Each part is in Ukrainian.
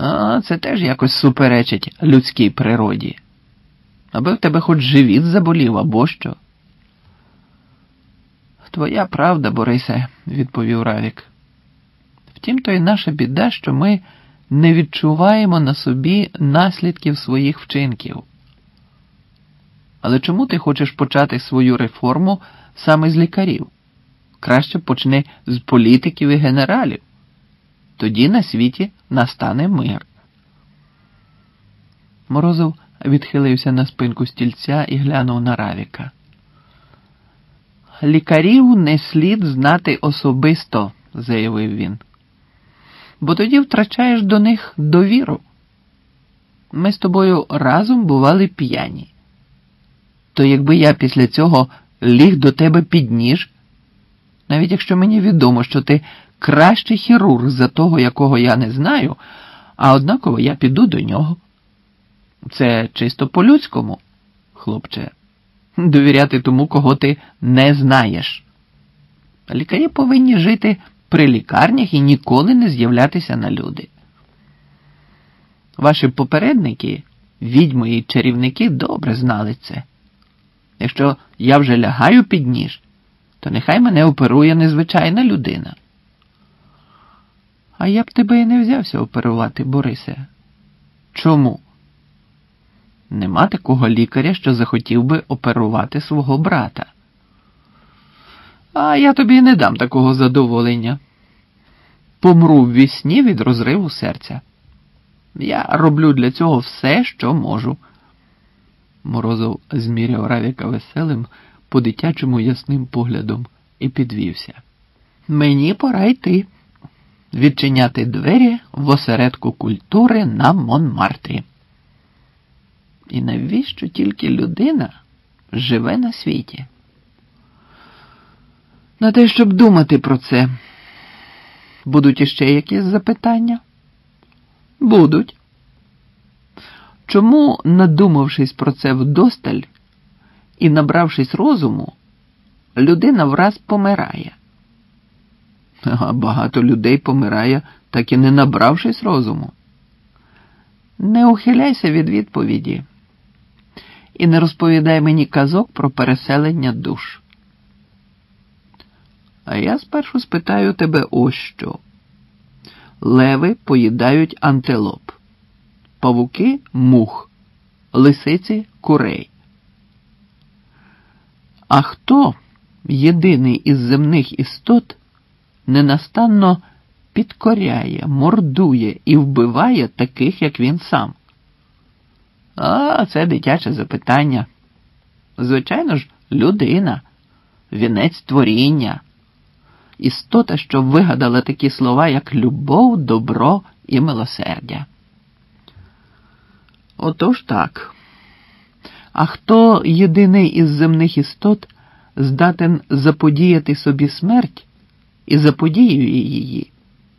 Це теж якось суперечить людській природі. Аби в тебе хоч живіт заболів, або що. Твоя правда, Борисе, відповів Равік. Втім, то й наша біда, що ми не відчуваємо на собі наслідків своїх вчинків. Але чому ти хочеш почати свою реформу саме з лікарів? Краще почни з політиків і генералів. Тоді на світі настане мир. Морозов відхилився на спинку стільця і глянув на Равіка. Лікарів не слід знати особисто, заявив він. Бо тоді втрачаєш до них довіру. Ми з тобою разом бували п'яні. То якби я після цього ліг до тебе під ніж, навіть якщо мені відомо, що ти кращий хірург за того, якого я не знаю, а однаково я піду до нього. Це чисто по-людському, хлопче. Довіряти тому, кого ти не знаєш. Лікарі повинні жити при лікарнях і ніколи не з'являтися на люди. Ваші попередники, відьми і чарівники, добре знали це. Якщо я вже лягаю під ніж, то нехай мене оперує незвичайна людина. А я б тебе і не взявся оперувати, Борисе. Чому? Нема такого лікаря, що захотів би оперувати свого брата. А я тобі не дам такого задоволення. Помру в вісні від розриву серця. Я роблю для цього все, що можу. Морозов зміряв Равіка веселим, по-дитячому ясним поглядом і підвівся. Мені пора йти. Відчиняти двері в осередку культури на Монмартрі. І навіщо тільки людина живе на світі? На те, щоб думати про це. Будуть іще якісь запитання? Будуть. Чому, надумавшись про це вдосталь і набравшись розуму, людина враз помирає? А багато людей помирає, так і не набравшись розуму. Не ухиляйся від відповіді. І не розповідай мені казок про переселення душ. А я спершу спитаю тебе ось що. Леви поїдають антилоп, павуки – мух, лисиці – курей. А хто, єдиний із земних істот, ненастанно підкоряє, мордує і вбиває таких, як він сам? Це дитяче запитання. Звичайно ж, людина, вінець творіння, істота, що вигадала такі слова, як любов, добро і милосердя. Отож так. А хто єдиний із земних істот здатен заподіяти собі смерть і заподіює її?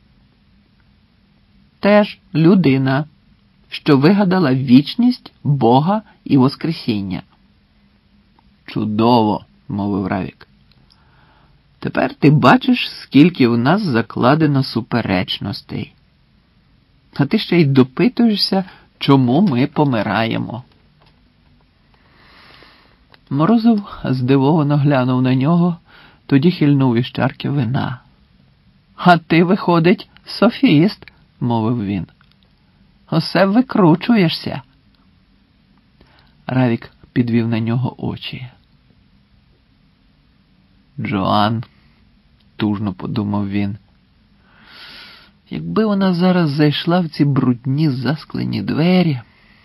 Теж людина, що вигадала вічність, Бога і Воскресіння. Чудово, мовив Равік. Тепер ти бачиш, скільки в нас закладено суперечностей. А ти ще й допитуєшся, чому ми помираємо. Морозов здивовано глянув на нього, тоді хильнув із чарки вина. А ти, виходить, софіст, мовив він. Усе викручуєшся. Равік підвів на нього очі. Джоан, тужно подумав він. Якби вона зараз зайшла в ці брудні засклені двері.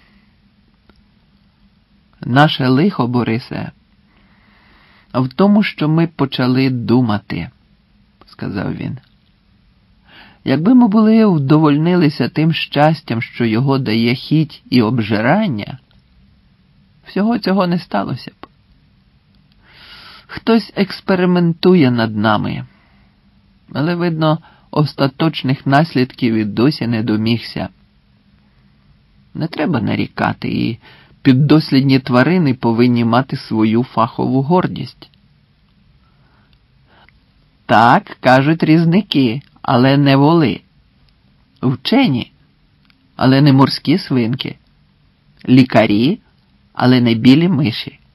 Наше лихо, Борисе, в тому, що ми почали думати, сказав він. Якби ми були вдовольнилися тим щастям, що його дає хіть і обжирання, всього цього не сталося б. Хтось експериментує над нами, але, видно, остаточних наслідків і досі не домігся. Не треба нарікати, і піддослідні тварини повинні мати свою фахову гордість. Так кажуть різники, але не воли. Вчені, але не морські свинки. Лікарі, але не білі миші.